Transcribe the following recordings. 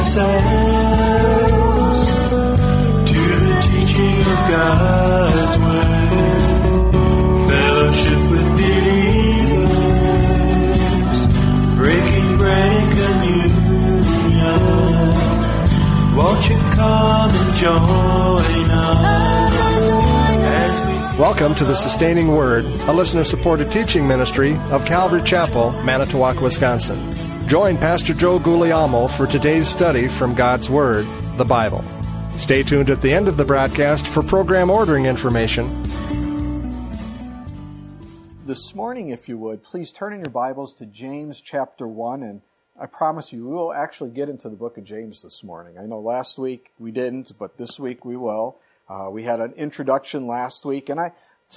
ourselves to the teaching of God's Word, fellowship with believers, breaking bread and communion. Won't you come and join us as we... Welcome to the Sustaining Word, a listener-supported teaching ministry of Calvary Chapel, Manitowoc, Wisconsin. Join Pastor Joe Guglielmo for today's study from God's Word, the Bible. Stay tuned at the end of the broadcast for program ordering information. This morning, if you would, please turn in your Bibles to James chapter 1, and I promise you, we will actually get into the book of James this morning. I know last week we didn't, but this week we will. We had an introduction last week, and I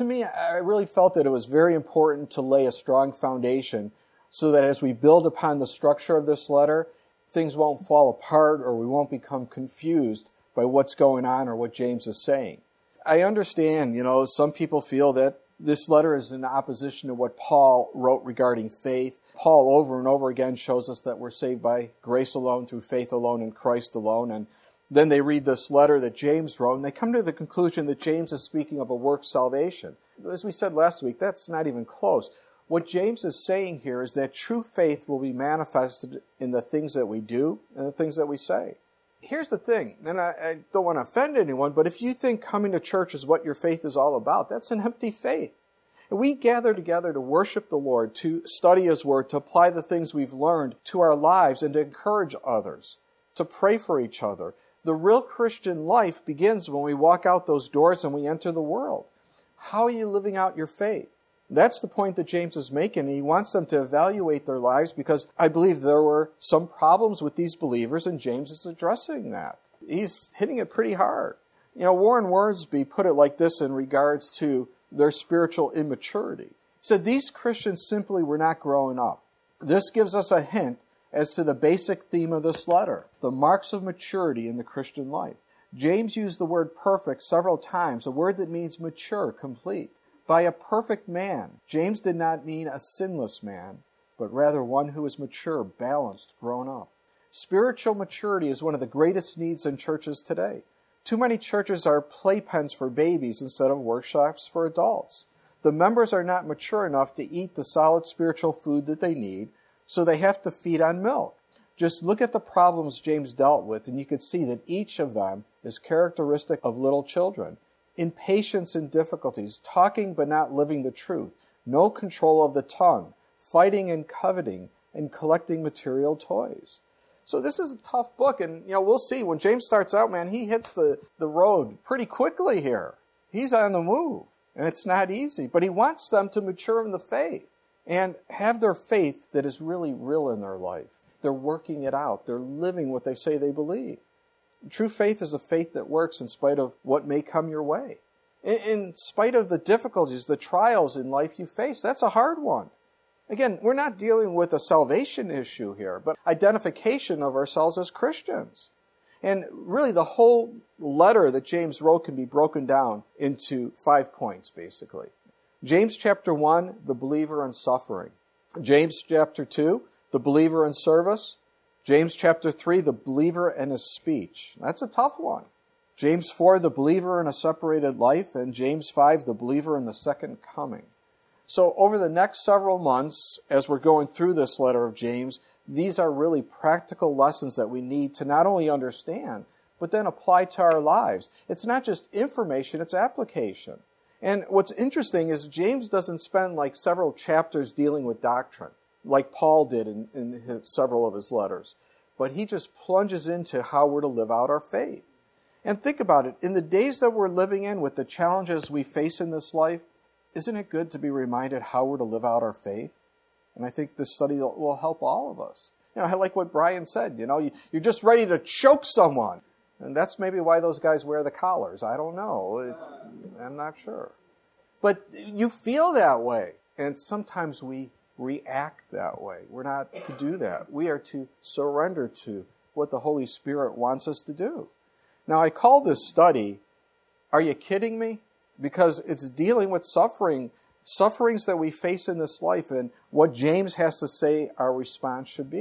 really felt that it was very important to lay a strong foundation so that as we build upon the structure of this letter, things won't fall apart or we won't become confused by what's going on or what James is saying. I understand, some people feel that this letter is in opposition to what Paul wrote regarding faith. Paul over and over again shows us that we're saved by grace alone, through faith alone, in Christ alone. And then they read this letter that James wrote, and they come to the conclusion that James is speaking of a work salvation. As we said last week, that's not even close. What James is saying here is that true faith will be manifested in the things that we do and the things that we say. Here's the thing, and I don't want to offend anyone, but if you think coming to church is what your faith is all about, that's an empty faith. We gather together to worship the Lord, to study His Word, to apply the things we've learned to our lives, and to encourage others, to pray for each other. The real Christian life begins when we walk out those doors and we enter the world. How are you living out your faith? That's the point that James is making. He wants them to evaluate their lives because I believe there were some problems with these believers, and James is addressing that. He's hitting it pretty hard. Warren Wiersbe put it like this in regards to their spiritual immaturity. He said, these Christians simply were not growing up. This gives us a hint as to the basic theme of this letter, the marks of maturity in the Christian life. James used the word perfect several times, a word that means mature, complete. By a perfect man, James did not mean a sinless man, but rather one who is mature, balanced, grown up. Spiritual maturity is one of the greatest needs in churches today. Too many churches are playpens for babies instead of workshops for adults. The members are not mature enough to eat the solid spiritual food that they need, so they have to feed on milk. Just look at the problems James dealt with, and you can see that each of them is characteristic of little children. Impatience and difficulties, talking but not living the truth, no control of the tongue, fighting and coveting, and collecting material toys. So this is a tough book, and we'll see. When James starts out, man, he hits the road pretty quickly here. He's on the move, and it's not easy. But he wants them to mature in the faith and have their faith that is really real in their life. They're working it out. They're living what they say they believe. True faith is a faith that works in spite of what may come your way. In spite of the difficulties, the trials in life you face, that's a hard one. Again, we're not dealing with a salvation issue here, but identification of ourselves as Christians. And really the whole letter that James wrote can be broken down into 5 points, basically. James chapter 1, the believer in suffering. James chapter 2, the believer in service. James chapter 3, the believer and his speech. That's a tough one. James 4, the believer in a separated life. And James 5, the believer in the second coming. So over the next several months, as we're going through this letter of James, these are really practical lessons that we need to not only understand, but then apply to our lives. It's not just information, it's application. And what's interesting is James doesn't spend several chapters dealing with doctrine, like Paul did in several of his letters. But he just plunges into how we're to live out our faith. And think about it. In the days that we're living in, with the challenges we face in this life, isn't it good to be reminded how we're to live out our faith? And I think this study will help all of us. I like what Brian said. You're just ready to choke someone. And that's maybe why those guys wear the collars. I don't know. I'm not sure. But you feel that way. And sometimes we react that way. We're not to do that. We are to surrender to what the Holy Spirit wants us to do. Now, I call this study, Are You Kidding Me? Because it's dealing with sufferings that we face in this life, and what James has to say our response should be.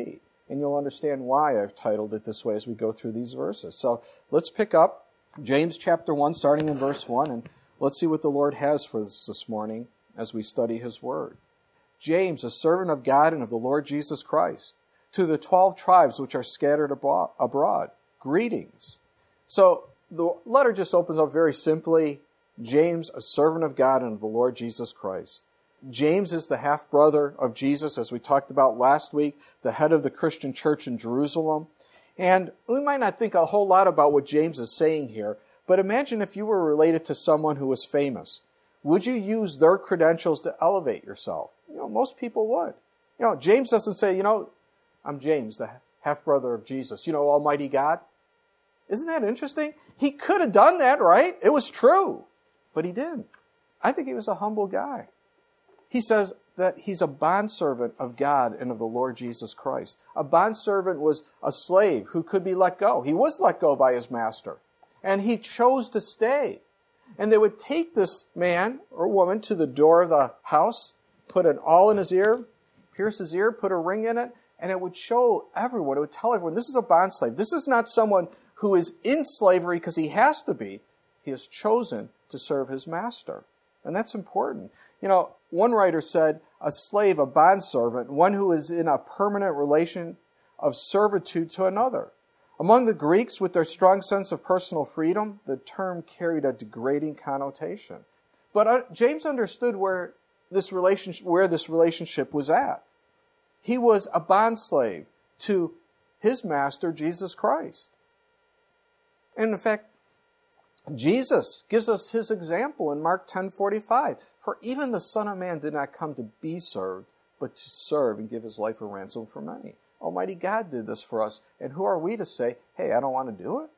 and you'll understand why I've titled it this way as we go through these verses. So let's pick up James chapter 1, starting in verse 1, and let's see what the Lord has for us this morning as we study His Word. James, a servant of God and of the Lord Jesus Christ, to the 12 tribes which are scattered abroad, greetings. So the letter just opens up very simply, James, a servant of God and of the Lord Jesus Christ. James is the half-brother of Jesus, as we talked about last week, the head of the Christian church in Jerusalem. And we might not think a whole lot about what James is saying here, but imagine if you were related to someone who was famous. Would you use their credentials to elevate yourself? Most people would. James doesn't say, I'm James, the half-brother of Jesus, Almighty God. Isn't that interesting? He could have done that, right? It was true, but he didn't. I think he was a humble guy. He says that he's a bondservant of God and of the Lord Jesus Christ. A bondservant was a slave who could be let go. He was let go by his master, and he chose to stay. And they would take this man or woman to the door of the house, put an awl in his ear, pierce his ear, put a ring in it, and it would show everyone, it would tell everyone, this is a bond slave. This is not someone who is in slavery because he has to be. He has chosen to serve his master. And that's important. One writer said, a slave, a bondservant, one who is in a permanent relation of servitude to another. Among the Greeks, with their strong sense of personal freedom, the term carried a degrading connotation. But James understood where this relationship was at. He was a bondslave to his master, Jesus Christ. And in fact, Jesus gives us his example in Mark 10:45. For even the Son of Man did not come to be served, but to serve and give his life a ransom for many. Almighty God did this for us. And who are we to say, hey, I don't want to do it?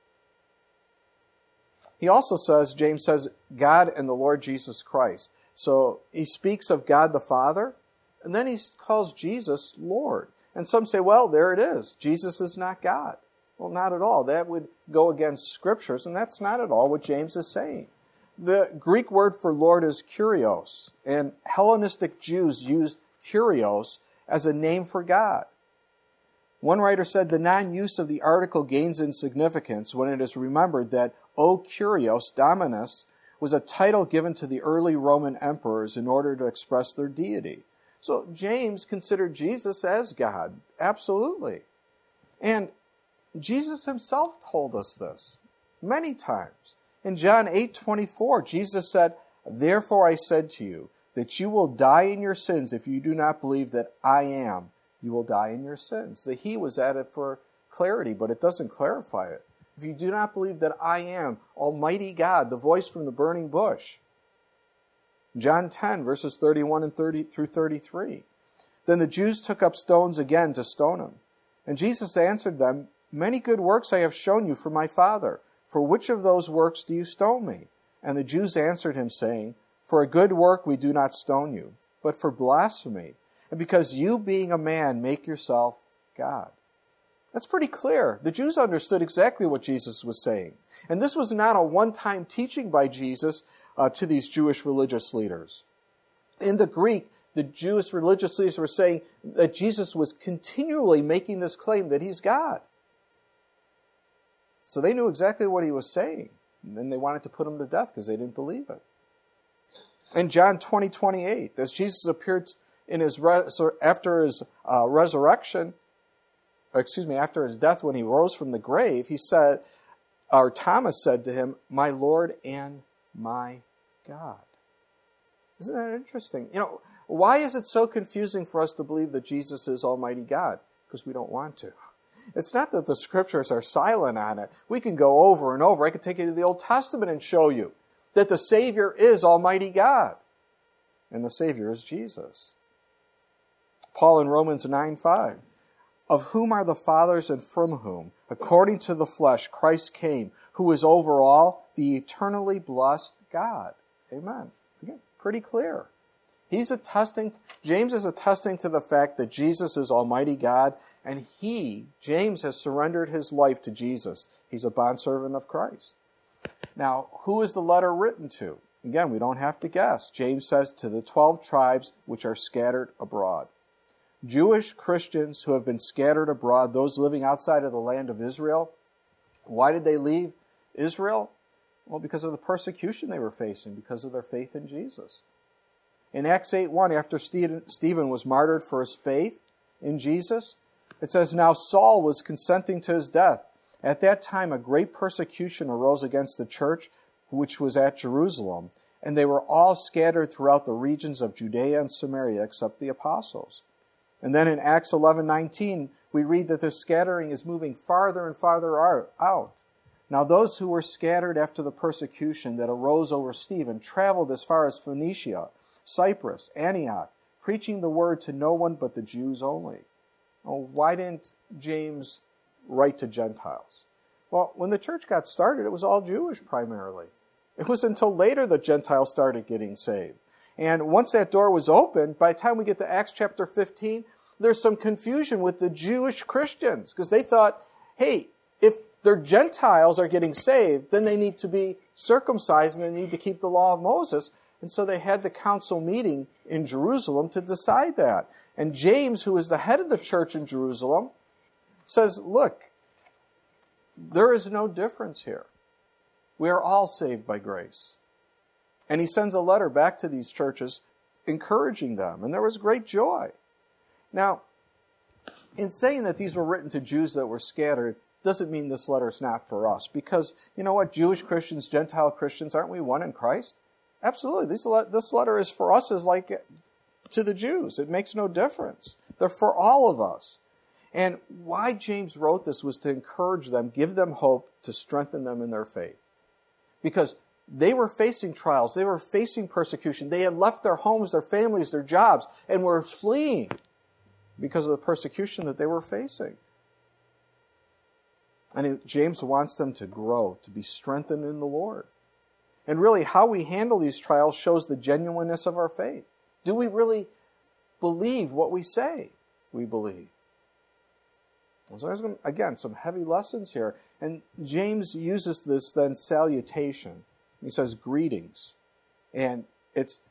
He also says, James says, God and the Lord Jesus Christ. So he speaks of God the Father, and then he calls Jesus Lord. And some say, well, there it is. Jesus is not God. Well, not at all. That would go against Scriptures, and that's not at all what James is saying. The Greek word for Lord is kurios, and Hellenistic Jews used kurios as a name for God. One writer said the non-use of the article gains in significance when it is remembered that O Kurios Dominus was a title given to the early Roman emperors in order to express their deity. So James considered Jesus as God, absolutely. And Jesus himself told us this many times. In John 8:24, Jesus said, therefore I said to you, that you will die in your sins if you do not believe that I am. You will die in your sins. The he was added for clarity, but it doesn't clarify it. If you do not believe that I am Almighty God, the voice from the burning bush. John 10, verses 31 and 30 through 33. Then the Jews took up stones again to stone him. And Jesus answered them, many good works I have shown you from my Father. For which of those works do you stone me? And the Jews answered him, saying, for a good work we do not stone you, but for blasphemy, and because you, being a man, make yourself God. That's pretty clear. The Jews understood exactly what Jesus was saying. And this was not a one-time teaching by Jesus to these Jewish religious leaders. In the Greek, the Jewish religious leaders were saying that Jesus was continually making this claim that he's God. So they knew exactly what he was saying. And then they wanted to put him to death because they didn't believe it. In John 20:28, as Jesus appeared in after his resurrection, after his death when he rose from the grave, he said, or Thomas said to him, my Lord and my God. Isn't that interesting? Why is it so confusing for us to believe that Jesus is Almighty God? Because we don't want to. It's not that the Scriptures are silent on it. We can go over and over. I could take you to the Old Testament and show you that the Savior is Almighty God. And the Savior is Jesus. Paul in Romans 9:5, of whom are the fathers and from whom, according to the flesh, Christ came, who is over all, the eternally blessed God. Amen. Again, pretty clear. James is attesting to the fact that Jesus is Almighty God, and James has surrendered his life to Jesus. He's a bondservant of Christ. Now, who is the letter written to? Again, we don't have to guess. James says to the 12 tribes which are scattered abroad. Jewish Christians who have been scattered abroad, those living outside of the land of Israel. Why did they leave Israel? Well, because of the persecution they were facing, because of their faith in Jesus. In Acts 8:1, after Stephen was martyred for his faith in Jesus, it says, "Now Saul was consenting to his death. At that time, a great persecution arose against the church, which was at Jerusalem, and they were all scattered throughout the regions of Judea and Samaria, except the apostles." And then in Acts 11:19, we read that this scattering is moving farther and farther out. Now those who were scattered after the persecution that arose over Stephen traveled as far as Phoenicia, Cyprus, Antioch, preaching the word to no one but the Jews only. Oh, why didn't James write to Gentiles? Well, when the church got started, it was all Jewish primarily. It was until later that Gentiles started getting saved. And once that door was opened, by the time we get to Acts chapter 15, there's some confusion with the Jewish Christians because they thought, hey, if their Gentiles are getting saved, then they need to be circumcised and they need to keep the law of Moses. And so they had the council meeting in Jerusalem to decide that. And James, who is the head of the church in Jerusalem, says, look, there is no difference here. We are all saved by grace. And he sends a letter back to these churches encouraging them. And there was great joy. Now, in saying that these were written to Jews that were scattered, doesn't mean this letter is not for us. Because, you know what, Jewish Christians, Gentile Christians, aren't we one in Christ? Absolutely. This letter is for us as like to the Jews. It makes no difference. They're for all of us. And why James wrote this was to encourage them, give them hope, to strengthen them in their faith. Because they were facing trials. They were facing persecution. They had left their homes, their families, their jobs, and were fleeing because of the persecution that they were facing. And James wants them to grow, to be strengthened in the Lord. And really, how we handle these trials shows the genuineness of our faith. Do we really believe what we say we believe? So there's, again, some heavy lessons here. And James uses this then salutation. He says greetings. And it's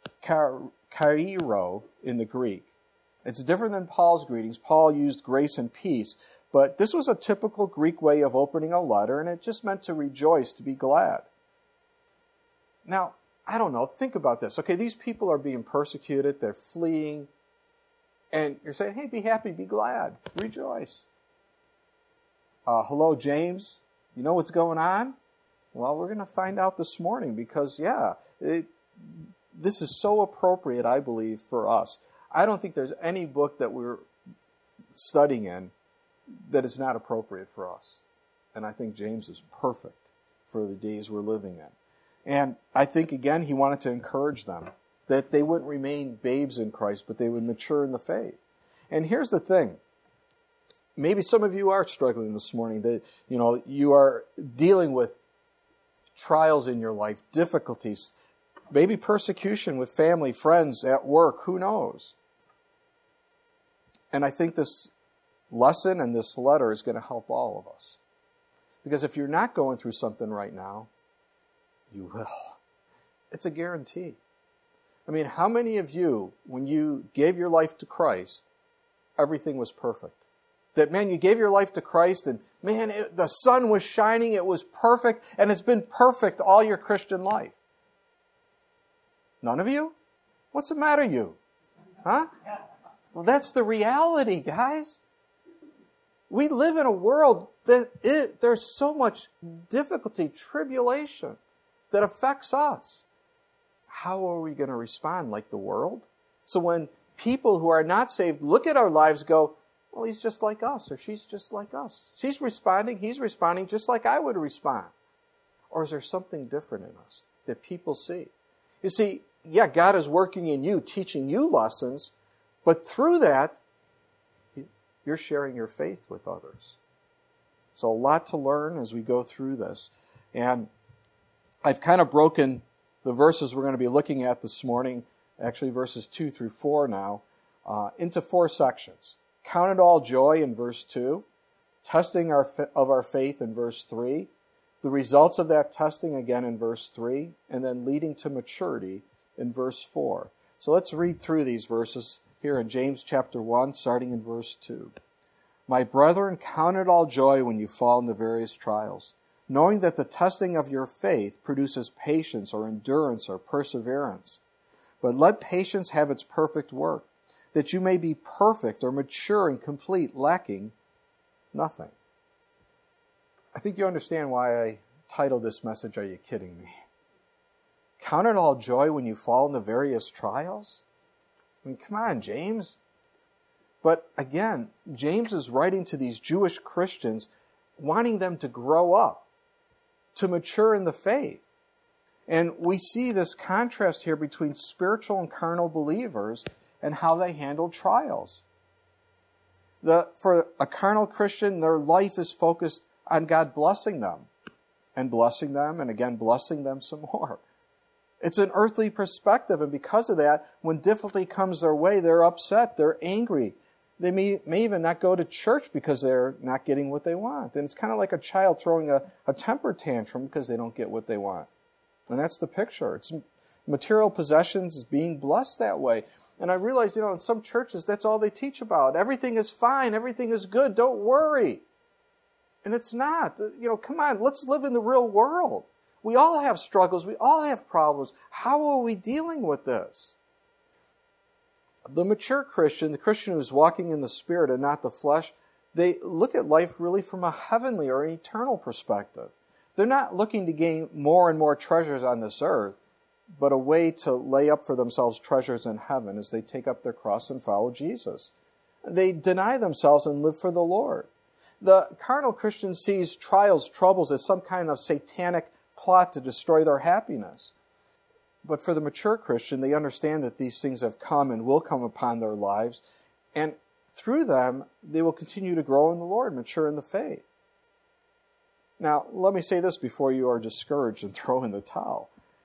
kairo in the Greek. It's different than Paul's greetings. Paul used grace and peace. But this was a typical Greek way of opening a letter, and it just meant to rejoice, to be glad. Now, I don't know, think about this. Okay, these people are being persecuted, they're fleeing, and you're saying, hey, be happy, be glad, rejoice. Hello, James, you know what's going on? Well, we're going to find out this morning because, this is so appropriate, I believe, for us. I don't think there's any book that we're studying in that is not appropriate for us. And I think James is perfect for the days we're living in. And I think, again, he wanted to encourage them that they wouldn't remain babes in Christ, but they would mature in the faith. And here's the thing. Maybe some of you are struggling this morning, that you are dealing with trials in your life, difficulties, maybe persecution with family, friends, at work, who knows? And I think this lesson and this letter is going to help all of us. Because if you're not going through something right now, you will. It's a guarantee. I mean, how many of you, when you gave your life to Christ, everything was perfect? That, man, you gave your life to Christ and, man, the sun was shining, it was perfect, and it's been perfect all your Christian life. None of you? What's the matter, you? Huh? Well, that's the reality, guys. We live in a world that there's so much difficulty, tribulation that affects us. How are we going to respond? Like the world? So when people who are not saved look at our lives, go, well, he's just like us, or she's just like us. She's responding, he's responding just like I would respond. Or is there something different in us that people see? You see, yeah, God is working in you, teaching you lessons, but through that, you're sharing your faith with others. So a lot to learn as we go through this. And I've kind of broken the verses we're going to be looking at this morning, actually verses 2 through 4 now, into 4 sections. Count it all joy in verse 2, testing of our faith in verse 3, the results of that testing again in verse 3, and then leading to maturity in verse 4. So let's read through these verses here in James chapter 1, starting in verse 2. My brethren, count it all joy when you fall into various trials, knowing that the testing of your faith produces patience or endurance or perseverance. But let patience have its perfect work, that you may be perfect or mature and complete, lacking nothing. I think you understand why I titled this message, Are You Kidding Me? Count it all joy when you fall into various trials? I mean, come on, James. But again, James is writing to these Jewish Christians, wanting them to grow up, to mature in the faith. And we see this contrast here between spiritual and carnal believers and how they handle trials. For a carnal Christian, their life is focused on God blessing them, and again blessing them some more. It's an earthly perspective, and because of that, when difficulty comes their way, they're upset, they're angry. They may even not go to church because they're not getting what they want. And it's kind of like a child throwing a temper tantrum because they don't get what they want. And that's the picture. It's material possessions is being blessed that way. And I realize, in some churches, that's all they teach about. Everything is fine. Everything is good. Don't worry. And it's not. Come on, let's live in the real world. We all have struggles. We all have problems. How are we dealing with this? The mature Christian, the Christian who's walking in the Spirit and not the flesh, they look at life really from a heavenly or an eternal perspective. They're not looking to gain more and more treasures on this earth, but a way to lay up for themselves treasures in heaven as they take up their cross and follow Jesus. They deny themselves and live for the Lord. The carnal Christian sees trials, troubles as some kind of satanic plot to destroy their happiness. But for the mature Christian, they understand that these things have come and will come upon their lives, and through them, they will continue to grow in the Lord, mature in the faith. Now, let me say this before you are discouraged and throw in the towel.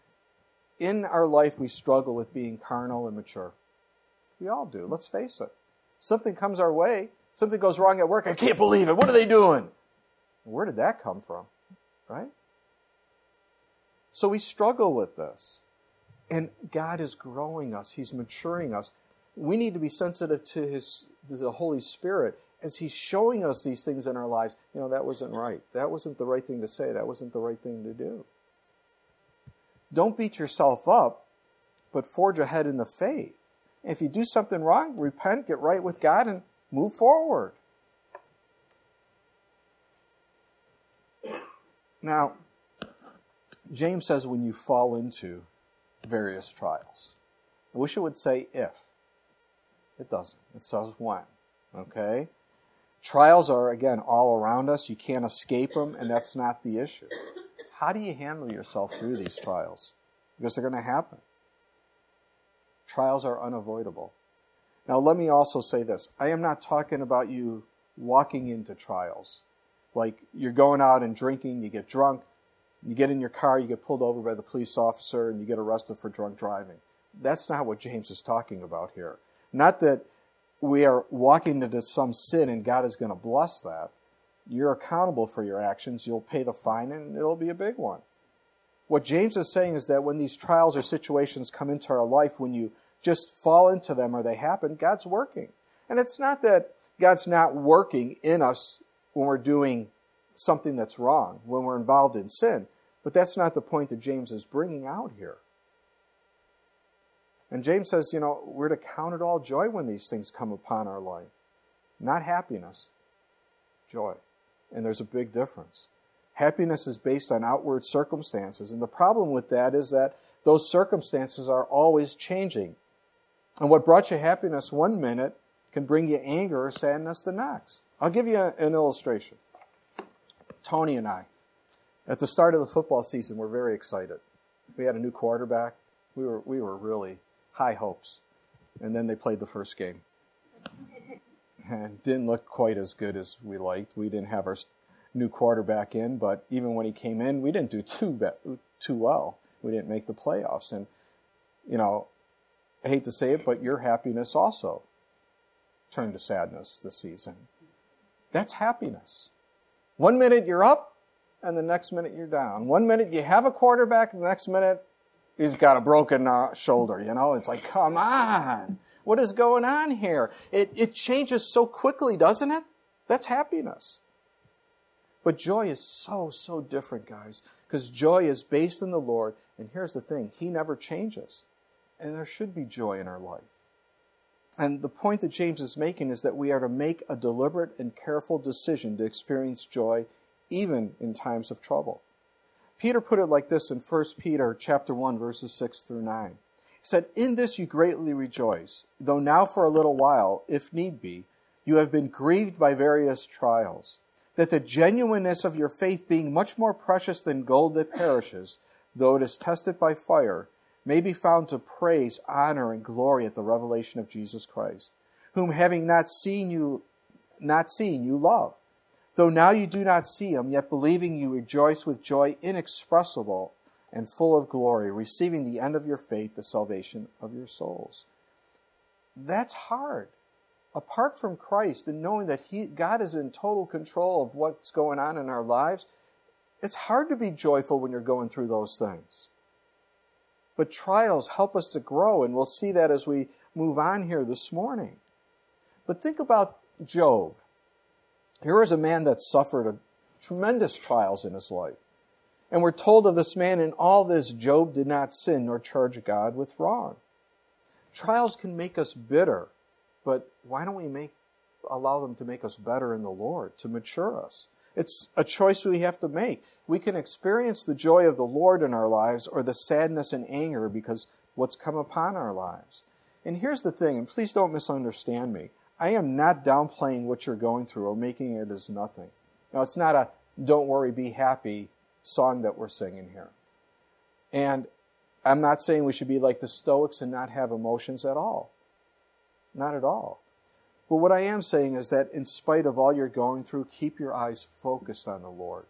In our life, we struggle with being carnal and mature. We all do. Let's face it. Something comes our way. Something goes wrong at work. I can't believe it. What are they doing? Where did that come from? Right? So we struggle with this. And God is growing us. He's maturing us. We need to be sensitive to the Holy Spirit as He's showing us these things in our lives. That wasn't right. That wasn't the right thing to say. That wasn't the right thing to do. Don't beat yourself up, but forge ahead in the faith. If you do something wrong, repent, get right with God, and move forward. Now, James says when you fall into various trials. I wish it would say if. It doesn't. It says when. Okay? Trials are, again, all around us. You can't escape them, and that's not the issue. How do you handle yourself through these trials? Because they're going to happen. Trials are unavoidable. Now, let me also say this. I am not talking about you walking into trials. Like you're going out and drinking, you get drunk, you get in your car, you get pulled over by the police officer, and you get arrested for drunk driving. That's not what James is talking about here. Not that we are walking into some sin and God is going to bless that. You're accountable for your actions. You'll pay the fine, and it'll be a big one. What James is saying is that when these trials or situations come into our life, when you just fall into them or they happen, God's working. And it's not that God's not working in us when we're doing something that's wrong, when we're involved in sin. But that's not the point that James is bringing out here. And James says, we're to count it all joy when these things come upon our life. Not happiness, joy. And there's a big difference. Happiness is based on outward circumstances. And the problem with that is that those circumstances are always changing. And what brought you happiness one minute can bring you anger or sadness the next. I'll give you an illustration. Tony and I, at the start of the football season, were very excited. We had a new quarterback. We were really high hopes. And then they played the first game. And didn't look quite as good as we liked. We didn't have our new quarterback in, but even when he came in, we didn't do too well. We didn't make the playoffs. And, I hate to say it, but your happiness also turned to sadness this season. That's happiness. One minute you're up, and the next minute you're down. One minute you have a quarterback, and the next minute he's got a broken shoulder, you know. It's like, come on. What is going on here? It changes so quickly, doesn't it? That's happiness. But joy is so, so different, guys, because joy is based in the Lord. And here's the thing, He never changes. And there should be joy in our life. And the point that James is making is that we are to make a deliberate and careful decision to experience joy even in times of trouble. Peter put it like this in 1 Peter chapter 1, verses 6 through 9. He said, "In this you greatly rejoice, though now for a little while, if need be, you have been grieved by various trials, that the genuineness of your faith, being much more precious than gold that perishes, though it is tested by fire, may be found to praise, honor, and glory at the revelation of Jesus Christ, whom having not seen you love. Though now you do not see Him, yet believing you rejoice with joy inexpressible and full of glory, receiving the end of your faith, the salvation of your souls." That's hard. Apart from Christ and knowing that God is in total control of what's going on in our lives, it's hard to be joyful when you're going through those things. But trials help us to grow, and we'll see that as we move on here this morning. But think about Job. Here is a man that suffered tremendous trials in his life. And we're told of this man, in all this, Job did not sin nor charge God with wrong. Trials can make us bitter, but why don't we allow them to make us better in the Lord, to mature us? It's a choice we have to make. We can experience the joy of the Lord in our lives or the sadness and anger because what's come upon our lives. And here's the thing, and please don't misunderstand me. I am not downplaying what you're going through or making it as nothing. Now, it's not a "don't worry, be happy" song that we're singing here. And I'm not saying we should be like the Stoics and not have emotions at all. Not at all. But what I am saying is that in spite of all you're going through, keep your eyes focused on the Lord.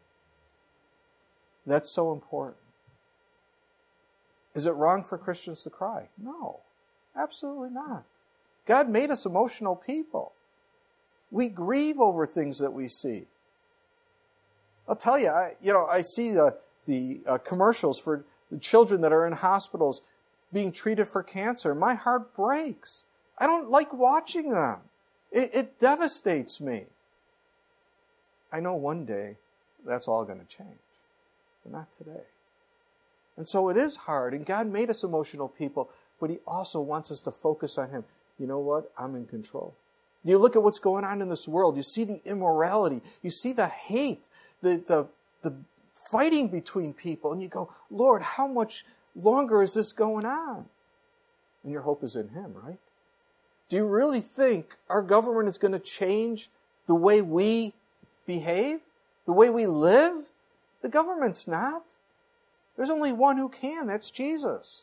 That's so important. Is it wrong for Christians to cry? No, absolutely not. God made us emotional people. We grieve over things that we see. I'll tell you, I see the commercials for the children that are in hospitals being treated for cancer. My heart breaks. I don't like watching them. It devastates me. I know one day that's all going to change, but not today. And so it is hard, and God made us emotional people, but He also wants us to focus on Him. You know what? I'm in control. You look at what's going on in this world. You see the immorality. You see the hate, the fighting between people, and you go, Lord, how much longer is this going on? And your hope is in Him, right? Do you really think our government is going to change the way we behave, the way we live? The government's not. There's only one who can. That's Jesus.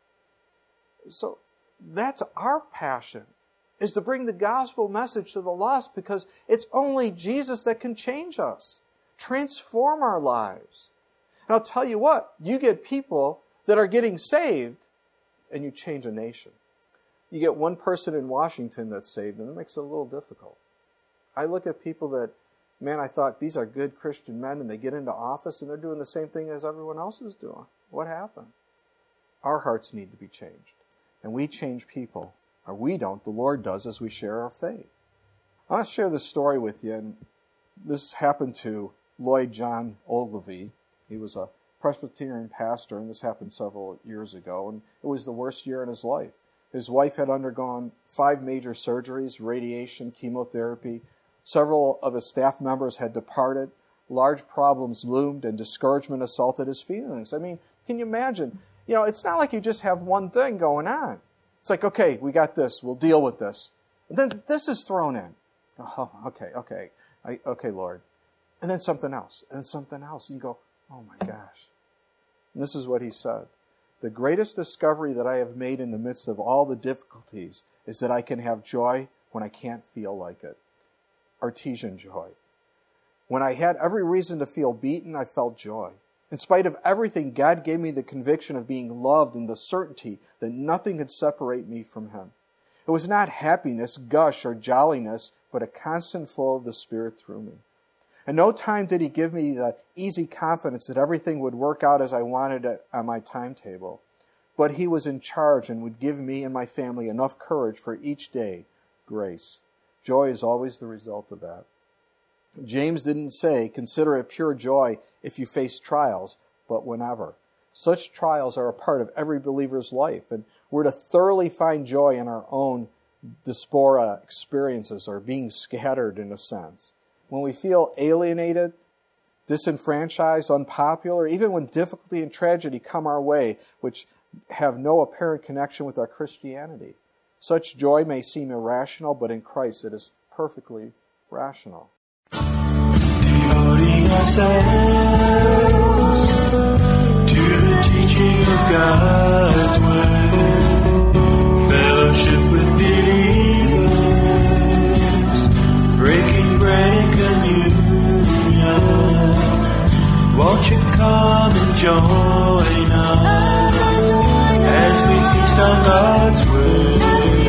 So that's our passion, is to bring the gospel message to the lost, because it's only Jesus that can change us, transform our lives. And I'll tell you what, you get people that are getting saved and you change a nation. You get one person in Washington that's saved, and it makes it a little difficult. I look at people that, man, I thought these are good Christian men, and they get into office and they're doing the same thing as everyone else is doing. What happened? Our hearts need to be changed. And we change people. Or we don't, the Lord does, as we share our faith. I want to share this story with you, and this happened to Lloyd John Ogilvie. He was a Presbyterian pastor, and this happened several years ago, and it was the worst year in his life. His wife had undergone 5 major surgeries, radiation, chemotherapy. Several of his staff members had departed. Large problems loomed, and discouragement assaulted his feelings. I mean, can you imagine? It's not like you just have one thing going on. It's like, okay, we got this. We'll deal with this. And then this is thrown in. Oh, okay, Lord. And then something else, and something else. And you go, oh my gosh. And this is what he said. The greatest discovery that I have made in the midst of all the difficulties is that I can have joy when I can't feel like it. Artesian joy. When I had every reason to feel beaten, I felt joy. In spite of everything, God gave me the conviction of being loved and the certainty that nothing could separate me from Him. It was not happiness, gush, or jolliness, but a constant flow of the Spirit through me. At no time did He give me the easy confidence that everything would work out as I wanted it on my timetable. but He was in charge and would give me and my family enough courage for each day. Grace. Joy is always the result of that. James didn't say, consider it pure joy if you face trials, but whenever. Such trials are a part of every believer's life, and we're to thoroughly find joy in our own diaspora experiences, or being scattered in a sense. When we feel alienated, disenfranchised, unpopular, even when difficulty and tragedy come our way, which have no apparent connection with our Christianity. Such joy may seem irrational, but in Christ it is perfectly rational. Devoting ourselves to the teaching of God's Word, fellowship with believers, breaking bread and communion, won't you come and join us as we feast on God's Word?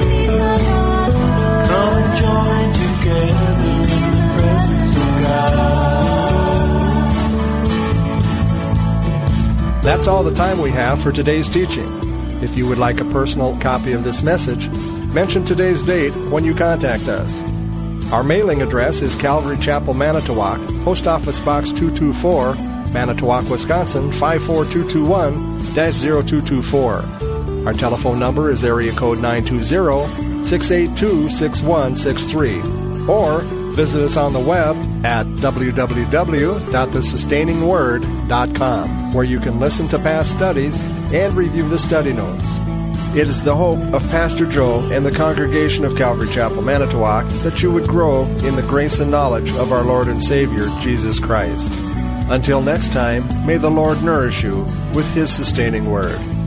Come and join together in the presence of God. That's all the time we have for today's teaching. If you would like a personal copy of this message, mention today's date when you contact us. Our mailing address is Calvary Chapel, Manitowoc, Post Office Box 224, Manitowoc, Wisconsin 54221-0224. Our telephone number is area code 920-682-6163. Or visit us on the web at www.thesustainingword.com, where you can listen to past studies and review the study notes. It is the hope of Pastor Joe and the congregation of Calvary Chapel, Manitowoc, that you would grow in the grace and knowledge of our Lord and Savior, Jesus Christ. Until next time, may the Lord nourish you with His sustaining word.